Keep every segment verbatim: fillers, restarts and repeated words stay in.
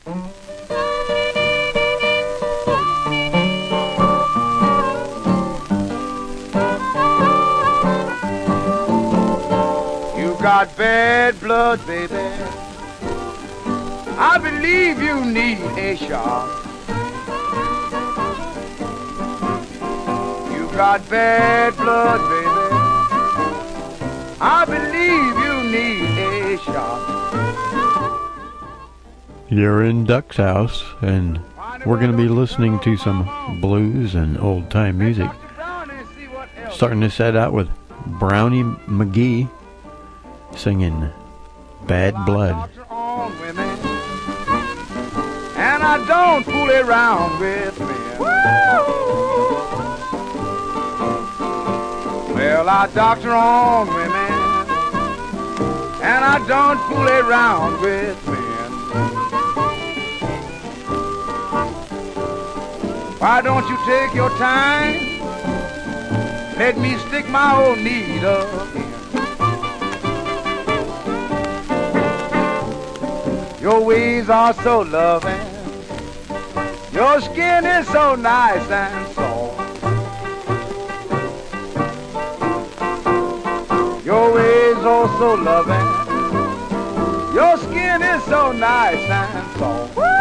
You got bad blood, baby. I believe you need a shot. You got bad blood, baby. I believe you need a shot. You're in Duck's house, and we're going to be listening to some blues and old-time music. Starting to set out with Brownie McGhee singing Bad Blood. And I don't fool around with men. Well, I doctor on women, and I don't fool around with men. Why don't you take your time? Let me stick my old needle in. Your ways are so loving. Your skin is so nice and soft. Your ways are so loving. Your skin is so nice and soft. Woo!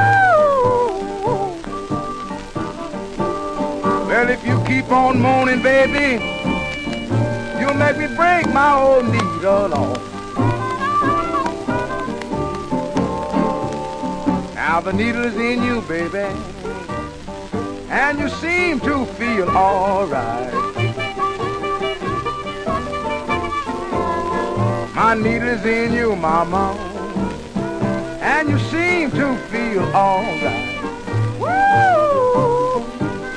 Well, if you keep on moaning, baby, you'll make me break my old needle off. Now the needle is in you, baby, and you seem to feel alright. My needle is in you, mama, and you seem to feel alright. Woo!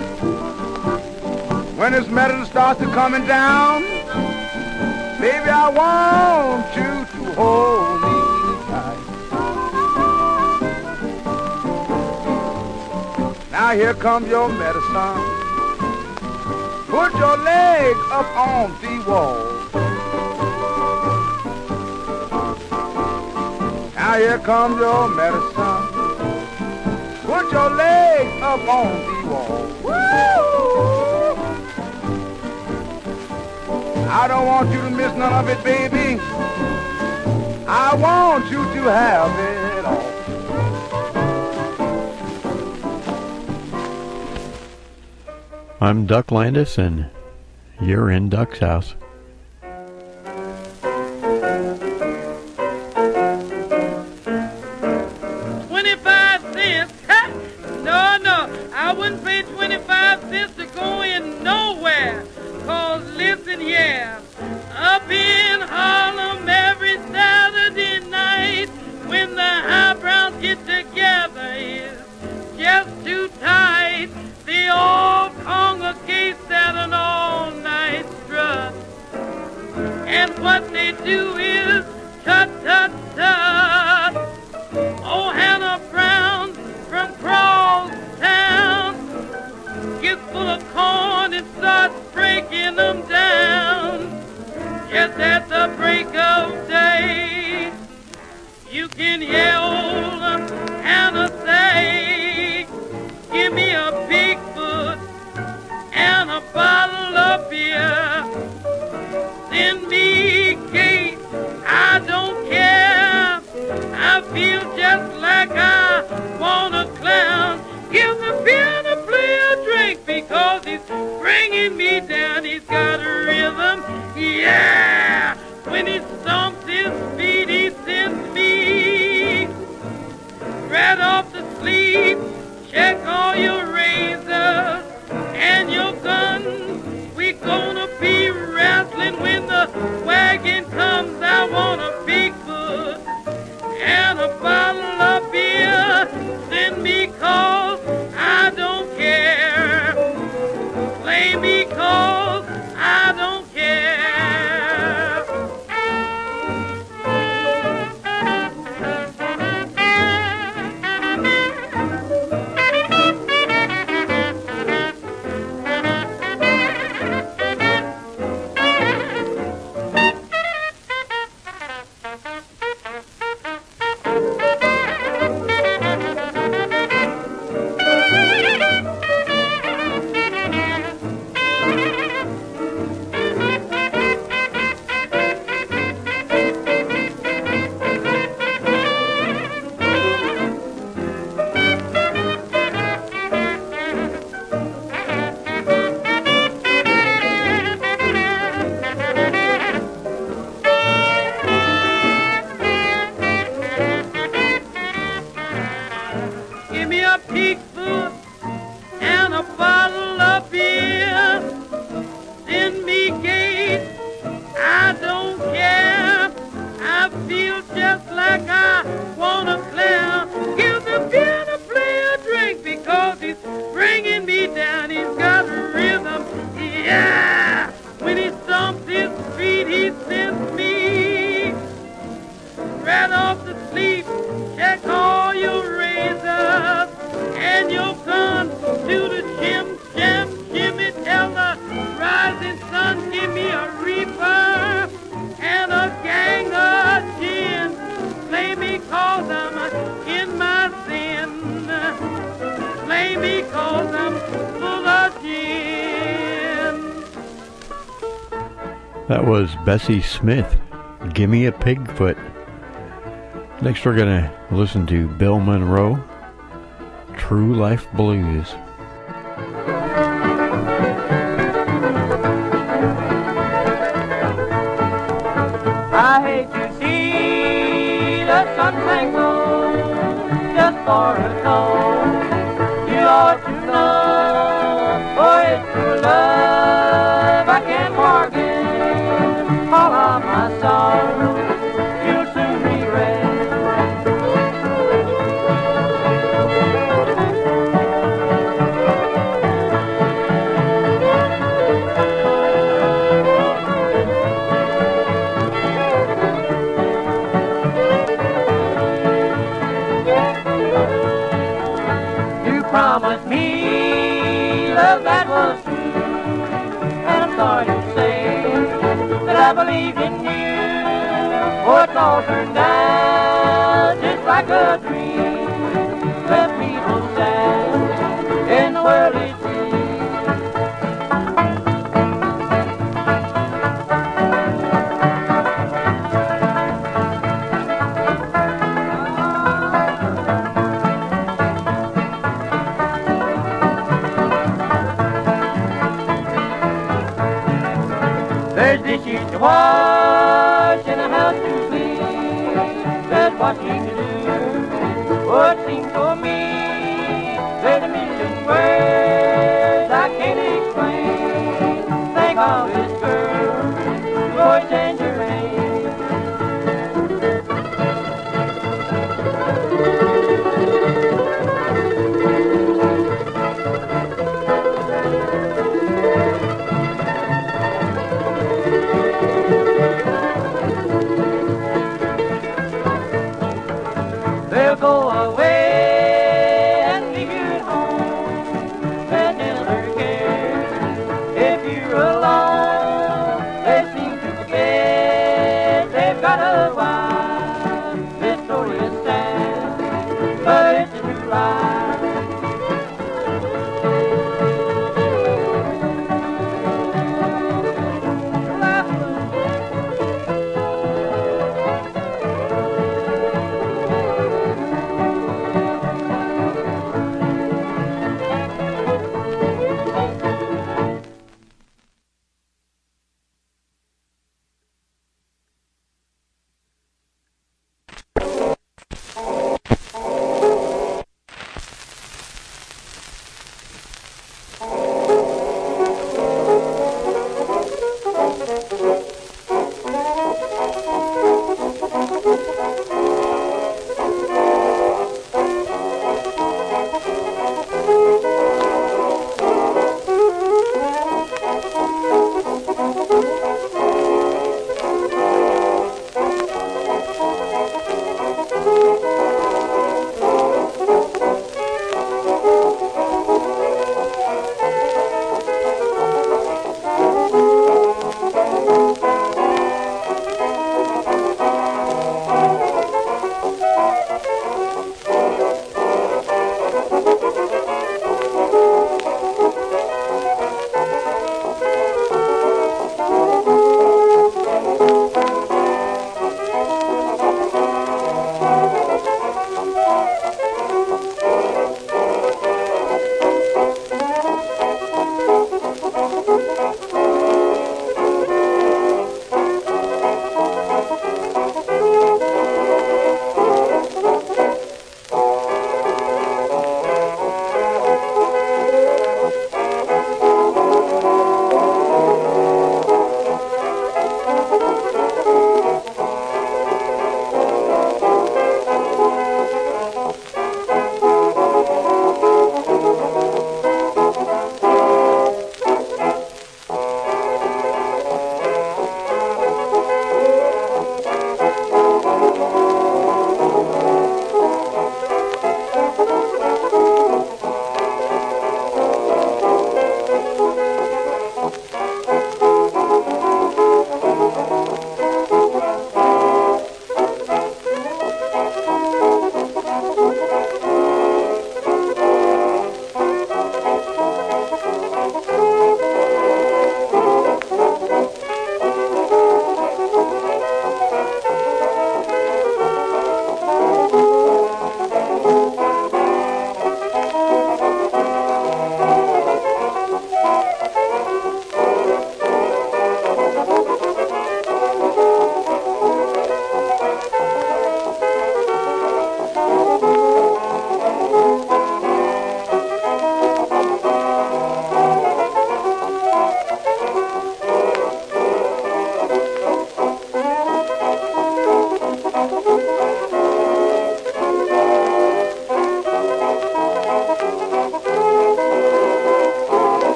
When this metal starts to coming down, baby, I want you to hold me tight. Now here comes your medicine. Put your leg up on the wall. Now here comes your medicine. Put your leg up on the wall. Woo! I don't want you to miss none of it, baby. I want you to have it all. I'm Duck Landis, and you're in Duck's house. twenty-five cents? Ha! No, no, I wouldn't pay twenty-five cents to go in nowhere. Cause listen here, up in Harlem every Saturday night, when the highbrows get together, it's just too tight. They all congregate at an all-night strut. And what they do is tut, tut, tut. Oh, Hannah Brown from Crosstown gets full of corn and starts breaking them down. Just at the break of day, you can hear old Hannah say, give me a Bigfoot and a bottle of beer. Send me Kate a pig foot and a bottle of beer. Send me gate, I don't care. I feel just like I wanna clear. Give the piano player a drink because he's bringing me down. He's got a rhythm, yeah. When he stomps his feet, he sends me right off to sleep. Check all your razors and your guns to the gym, jam, Jimmy. Tell the rising sun, give me a reaper and a gang of gin. Play me cause I'm in my sin. Play me cause I'm full of gin. That was Bessie Smith, Gimme a Pigfoot. Next we're going to listen to Bill Monroe, True Life Blues. I hate to see the sunshine go just for a song. You ought to know, for it's true love I can't bargain. All of my sorrow you'll soon regret. Promise me love that was true, and I'm sorry to say that I believed in you. Oh, it's all turned out just like a dream. Left me so sad in the world it There's dishes to wash and a house to clean. There's washing to do. Oh, it seems for me there's a million words I can't explain. Think of this girl, voice and your name. They'll go away and leave you at home. They never care if you're alone. They seem to forget they've got a wife. This story is sad, but it's a true life.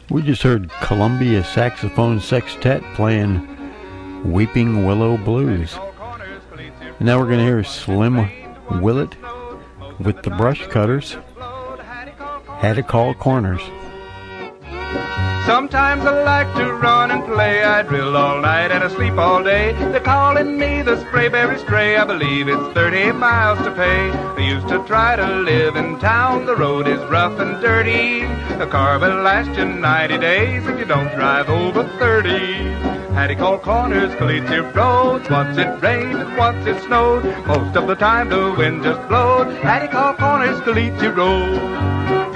We just heard Columbia Saxophone Sextet playing Weeping Willow Blues. And now we're going to hear Slim Willett with the Brush Cutters, Had to Call Corners. Sometimes I like to run and play. I drill all night and I sleep all day. They're calling me the Sprayberry Stray. I believe it's thirty miles to pay. I used to try to live in town. The road is rough and dirty. A car will last you ninety days if you don't drive over thirty. Had to call corners, collegiate roads. Once it rained and once it snowed. Most of the time the wind just blowed. Had to call corners, collegiate roads.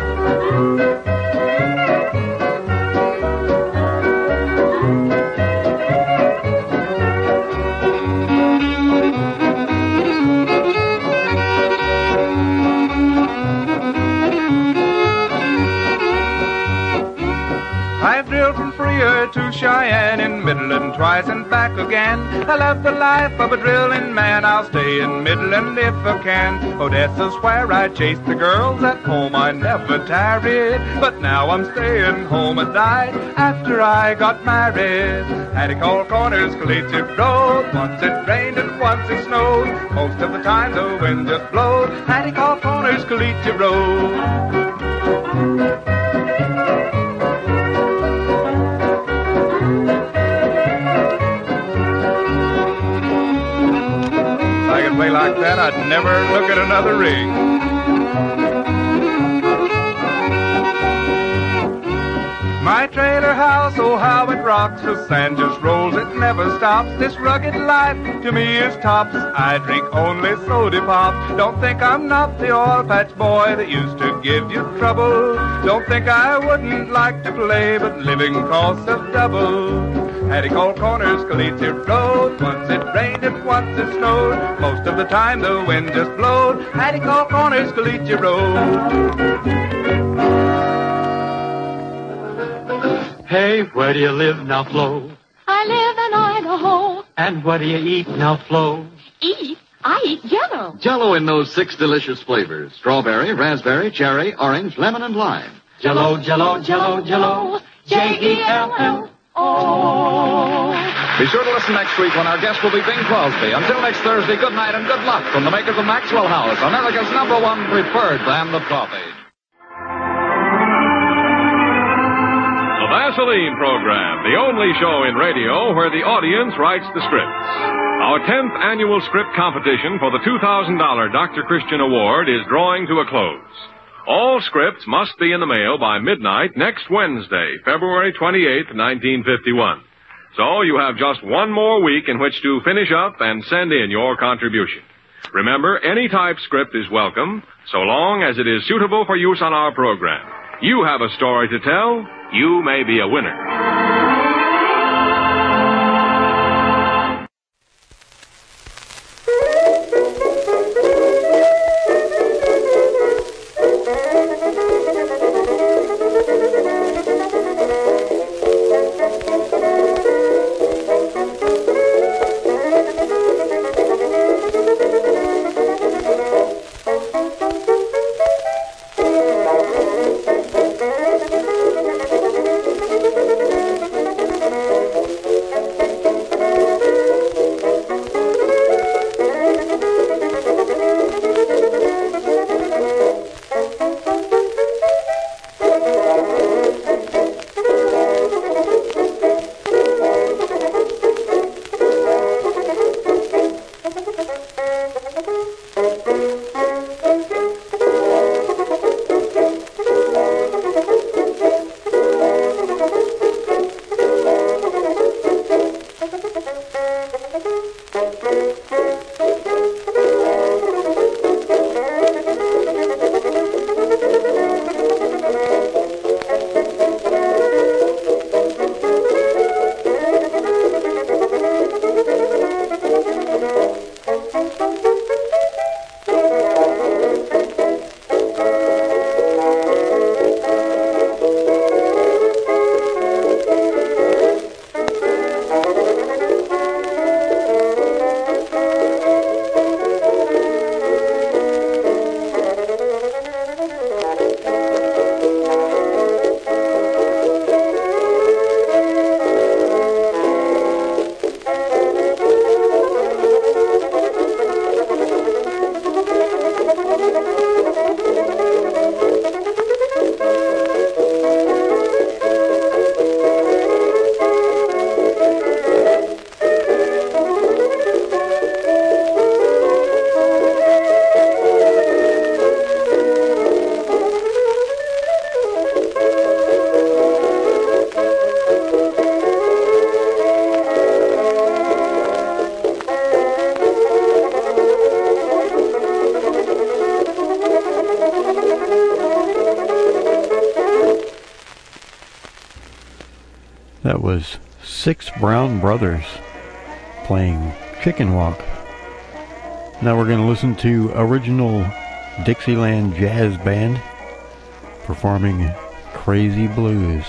I've drilled from Freer to Cheyenne, in Midland twice and back again. I love the life of a drilling man. I'll stay in Midland if I can. Odessa's where I chased the girls. At home I never tarried, but now I'm staying home at night after I got married. Had to call corners, collegiate road. Once it rained and once it snowed. Most of the time the wind just blowed. Had to call corners, collegiate road. Play like that, I'd never look at another ring. My trailer house, oh how it rocks. The sand just rolls, it never stops. This rugged life to me is tops. I drink only soda pop. Don't think I'm not the oil patch boy that used to give you trouble. Don't think I wouldn't like to play, but living costs a double. Had to call corners, collegiate road. Once it rained and once it snowed. Most of the time the wind just blowed. Had to call corners, collegiate road. Hey, where do you live now, Flo? I live in Idaho. And what do you eat now, Flo? Eat? I eat Jell-O. Jell-O in those six delicious flavors. Strawberry, raspberry, cherry, orange, lemon, and lime. Jell-O, Jell-O, Jell-O, Jell-O. J E L L O. Be sure to listen next week when our guest will be Bing Crosby. Until next Thursday, good night and good luck from the makers of Maxwell House, America's number one preferred brand of coffee. The Vaseline Program, the only show in radio where the audience writes the scripts. Our tenth annual script competition for the two thousand dollars Doctor Christian Award is drawing to a close. All scripts must be in the mail by midnight next Wednesday, February twenty-eighth, nineteen fifty-one. So you have just one more week in which to finish up and send in your contribution. Remember, any type script is welcome, so long as it is suitable for use on our program. You have a story to tell. You may be a winner. Thank you. That was Six Brown Brothers playing Chicken Walk. Now we're going to listen to original Dixieland Jazz Band performing Crazy Blues.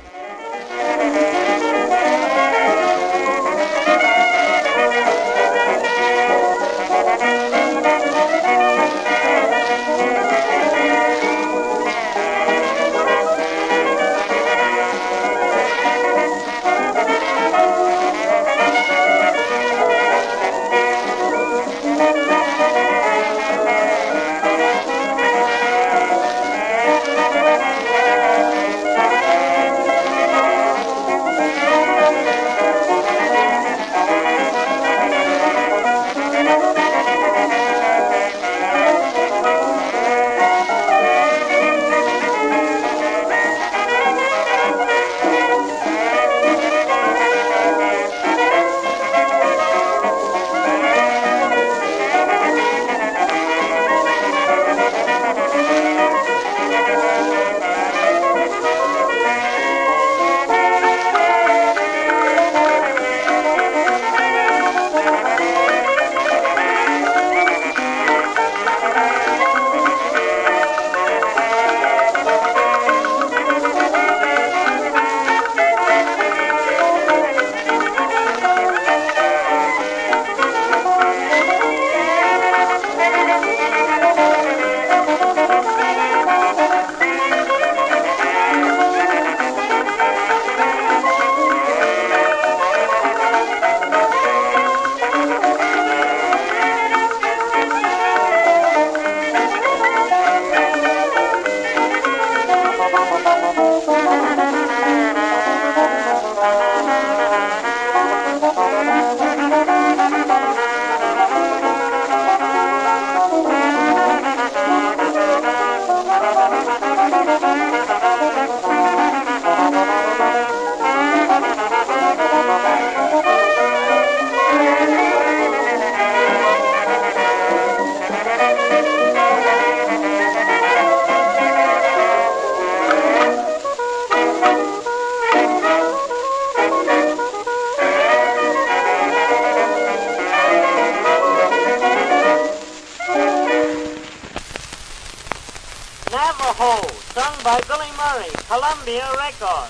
Navajo, sung by Billy Murray, Columbia Records.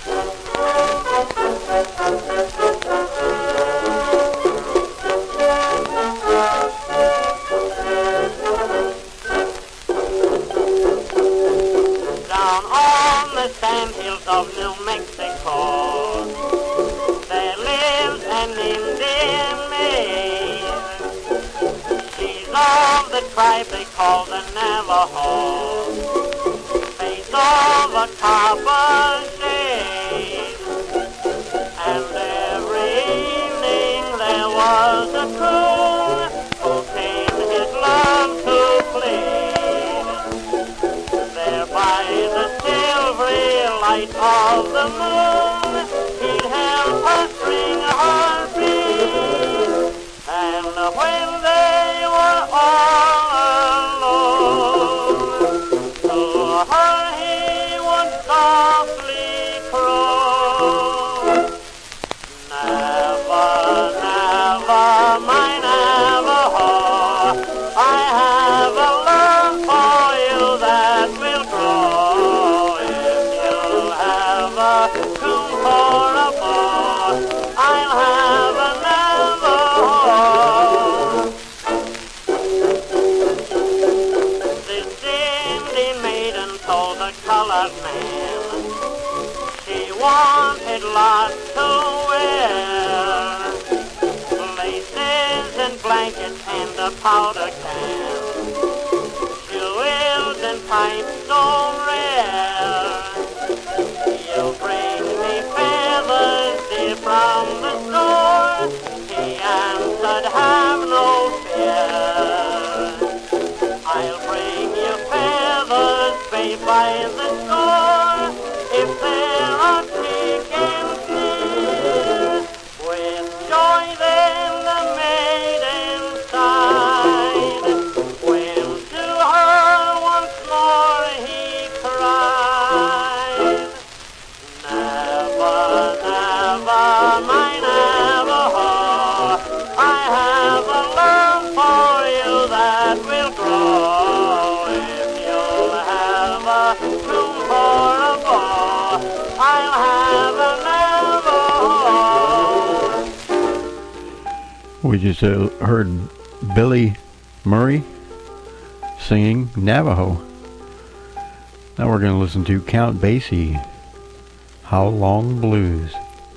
Down on the sandhills of New Mexico, there lives an Indian maid. She's of the tribe they call the Navajo, face of a copper shade. And every evening there was a coon who came his love to plead. There by the silvery light of the moon, he'd help her string her bead. And when they were all alone, to her he would softly crow, never, never, my Navajo, I have a love for you that will grow. If you'll have a coon for a beau, I'll have a Navajo. This Indian maiden told the colored man she wanted lots to wear, laces and blankets and a powder can, jewels and pipes so rare. You bring me feathers dear from the store, he answered, have no fear. I'll bring you feathers, babe, by the score, if there are chickens near. With joy then the maiden sighed, when to her once more he cried, never, never. We just uh, heard Billy Murray singing Navajo. Now we're going to listen to Count Basie, How Long Blues.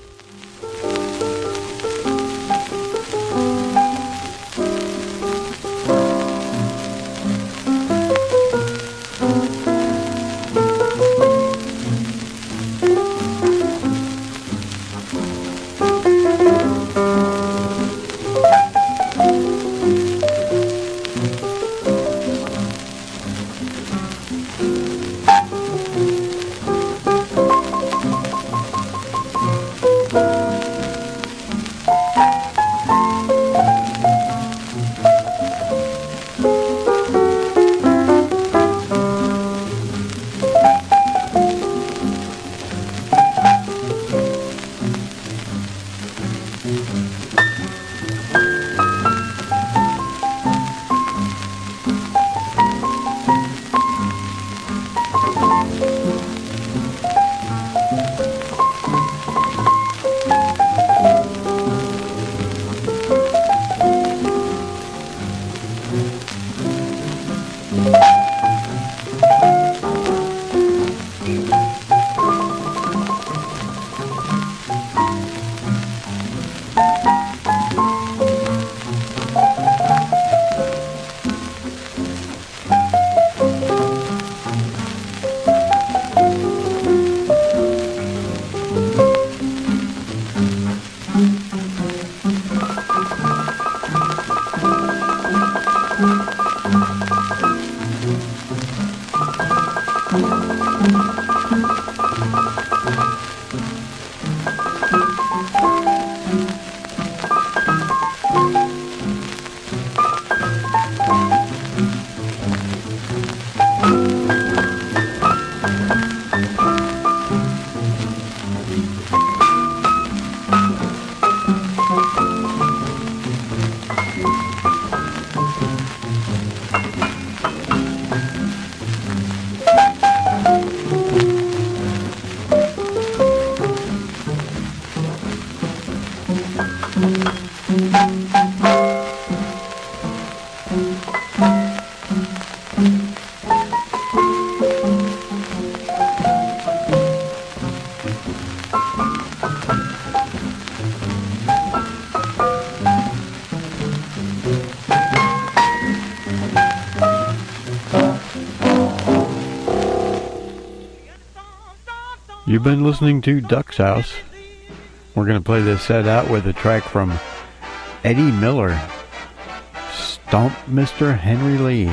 You've been listening to Duck's House. We're going to play this set out with a track from Eddie Miller, Stomp Mister Henry Lee.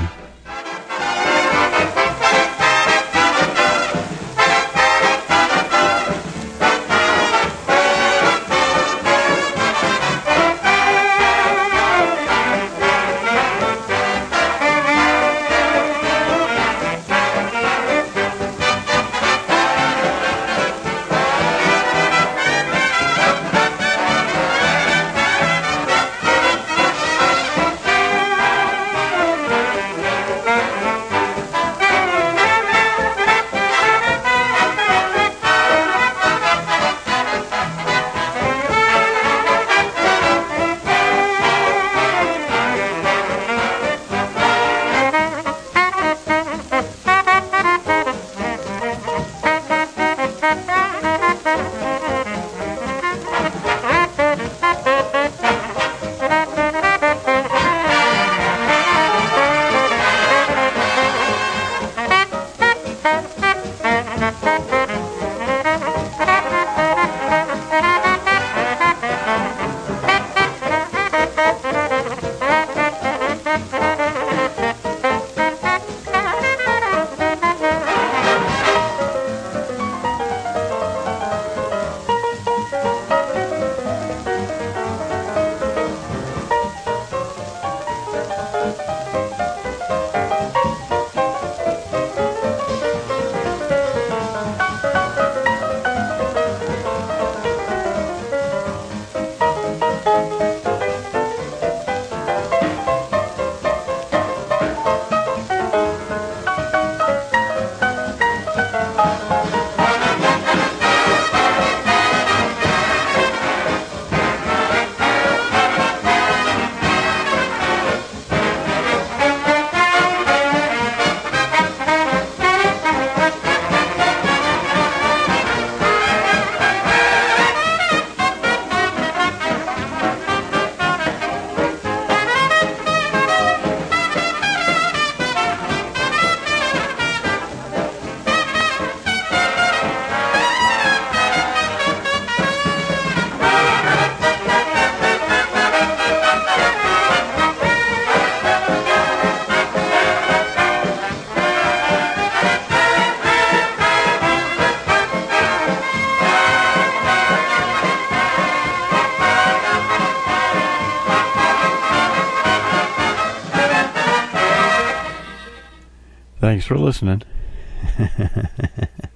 Thanks for listening.